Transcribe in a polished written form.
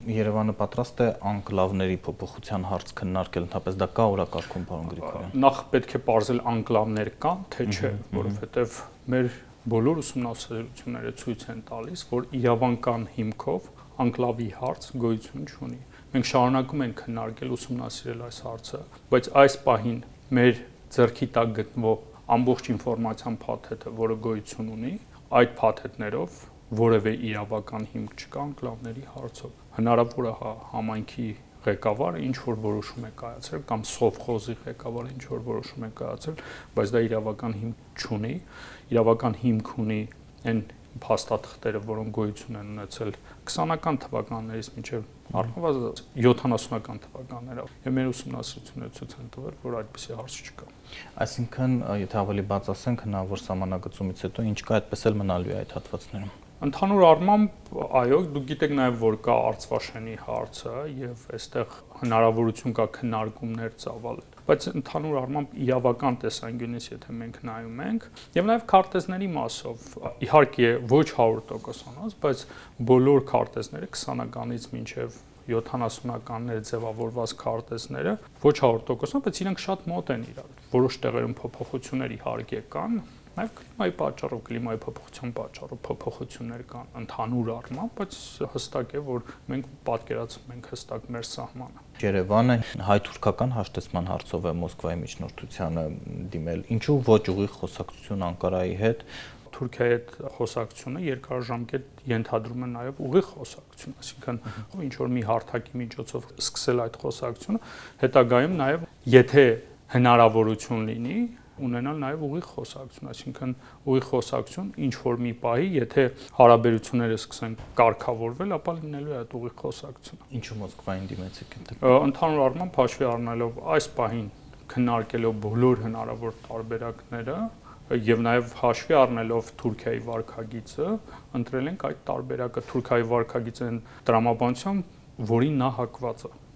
Երևանը պատրաստ է անկլավների փոփոխության հարց քննարկել, ընդհանրապես դա կա օրակարգում, պարոն Գրիգորյան։ Նախ պետք է պարզել անկլավներ կան, թե չէ, որովհետև մեր բոլոր ուսումնասիրությունները ցույց են տալիս, որ իրավական հիմքով անկլավի հարց գոյություն չունի։ Մենք շարունակում ենք քննարկել, ուսումնասիրել այս հարցը, բայց այս պահին մեր ձեռքի տակ գտնվող ամբողջ ինֆորմացիան փաթեթը, որը գոյություն ունի, այդ փաթեթներով որևէ իրավական հիմք չկա անկլավների հարցով։ Հնարավոր է համայնքի ղեկավարը ինչ որ որոշում է կայացրել կամ սովխոզի ղեկավարը ինչ որ որոշում է կայացրել, բայց դա իրավական հիմք չունի, իրավական հիմք ունի այն փաստաթղթերը, որոնք գոյություն են ունեցել 20-ական թվականներից մինչև առնվազն 70-ական թվականները, եւ մեր ուսումնասիրությունները ցույց են տվել, որ այդպիսի հարց չկա։ Այսինքն, եթե ավելի բաց ասենք, հնարավոր սահմանագծումից հետո ինչ կա, այդպես էլ մնալու է այդ հատվածներում։ Ընդհանուր առմամբ, այո, դուք գիտեք նաև, որ կա Արցվաշենի հարցը եւ այստեղ հնարավորություն կա քննարկումներ ծավալել, բայց ընդհանուր առմամբ իրավական տեսանկյունից, եթե մենք նայում ենք, եւ նաև քարտեզների մասով, իհարկե ոչ 100%, բայց բոլոր քարտեզները 20-ականից մինչև 70-ականներ ձևավորված քարտեզները ոչ 100%, բայց իրենք շատ մոտ են իրար։ Որոշ տեղերում փոփոխություններ իհարկե կան, նաև կլիմայի պատճառով, կլիմայի փոփոխության պատճառով փոփոխություններ կան ընդհանուր առմամբ, բայց հստակ է, որ մենք պատկերացնում ենք հստակ մեր սահմանը։ Երևանը հայ-թուրքական հաշտեցման հարցով է Մոսկվայի միջնորդությանը դիմել։ Ինչու ոչ ուղիղ խոսակցություն Անկարայի հետ։ Թուրքիայի հետ խոսակցությունը երկարաժամկետ ենթադրում է նաև ուղիղ խոսակցություն, այսինքն ինչ որ մի հարթակի միջոցով սկսել այդ խոսակցությունը, հետագայում նաև եթե հնարավորություն լինի, ունենալ նաև ուղիղ խոսակցություն, այսինքն ուղիղ խոսակցություն ինչ որ մի պահի, եթե հարաբերությունները սկսեն կարգավորվել, ապա լինելու է այդ ուղիղ խոսակցությունը։ Ինչու Մոսկվային դիմեցիք ընդ։ Ընդհանուր առմամբ հաշվի առնելով այս պահին քննարկելով բոլոր հնարավոր տարբերակները եւ նաեւ հաշվի առնելով Թուրքիայի վարքագիծը, ընտրել ենք այդ տարբերակը Թուրքիայի վարքագիծը տրամաբանության, որին նա հակված է։